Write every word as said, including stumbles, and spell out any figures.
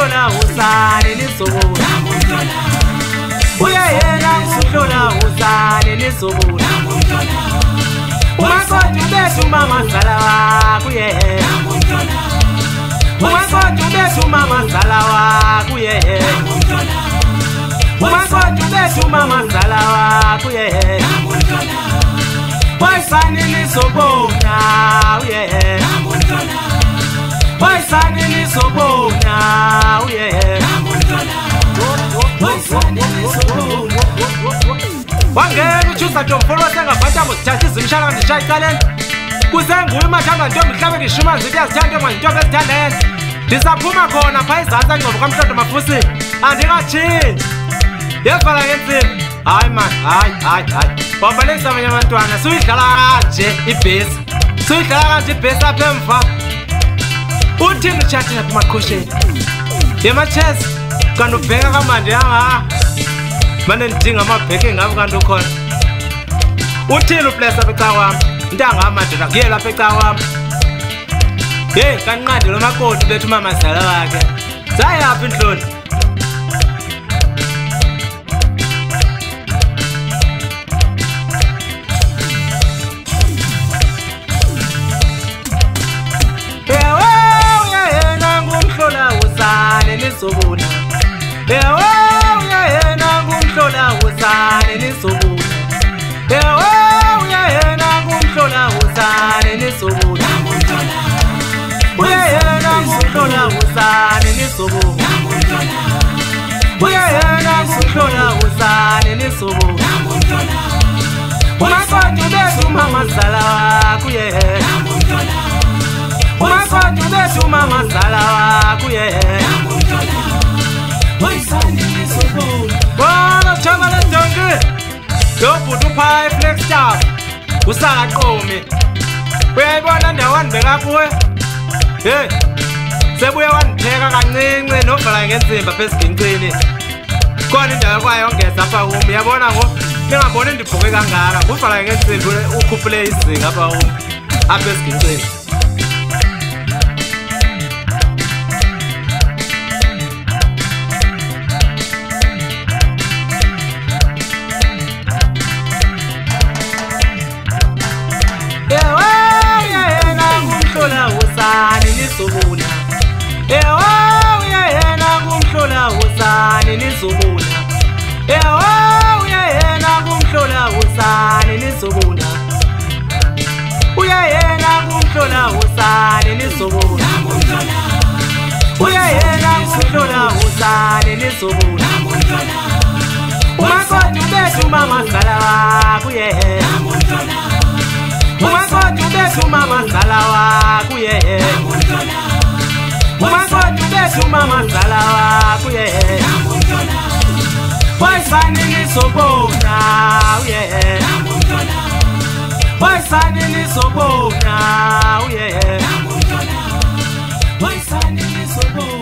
ngumhlola usane nizobona uyayena ngumhlola usane nizobona umakoti bethu mama zala wakho uyayena umakoti bethu mama zala wakho uyayena umakoti bethu mama zala wakho uyayena Boysani nizobona uyayena Boysani nizobona uyayena Boysani nizobona Wangena uchuza Domfolo sengaphatha ngosithatha izimshaka ndishaya icaleni kusenguye mashanga ntombi mhlabe ngishuma zithi yazithanda ngontombi ezithandeni ndisaphuma khona pha izantsi angcobo kamhlodo mafusi andikatshintshi yevala ngentsimbi hayi man hayi hayi hayi bambalekisa abanye abantwana suyidlala kanje ibhesi suyidlala kanje ibhesi apha emva uthini utshathe apha emaqhosheni yematshesi kanti ubheka kamandi yanga mane ndidinga amabheki engabo kanti ukhona uthini uplesa apha ecawa wam ntangamadoda kuye lapha ecawa wam yeyi kanqadi lo makoti bethu mamazala wakhe zayaphi intloni nizobona ewe uyayena ngumhlola usane nizobona ewe uyayena ngumhlola usane nizobona uyayena ngumhlola usane nizobona uyayena ngumhlola usane nizobona umakoti bethu mama zala wakho uyayena umakoti bethu mama zala wakho uyayena Boysani nizobona Bona chama lentonke Yobhuti upha eFlagstaff usakaqomi uyayibona ndawani beka kuwe hey sebuye wanditheka kancinci novala ngenzimba phesigincini khona indawo kwayo ongeza apha umi yabona ngo ningaboni ndibhuke kangaka uvala ngenzimba ukhuphule izinga apha umi apha esigincini nizobona ewe uyayena ngumhlola usane nizobona ewe uyayena ngumhlola usane nizobona uyayena ngumhlola usane nizobona uyayena ngumhlola usane nizobona umakoti bethu mama zala wakho uyayena umakoti bethu mama zala wakho uyayena umakoti bethu mama zala wakho uyayena Boysani nizobona uyayena Boysani nizobona uyayena Boysani nizobona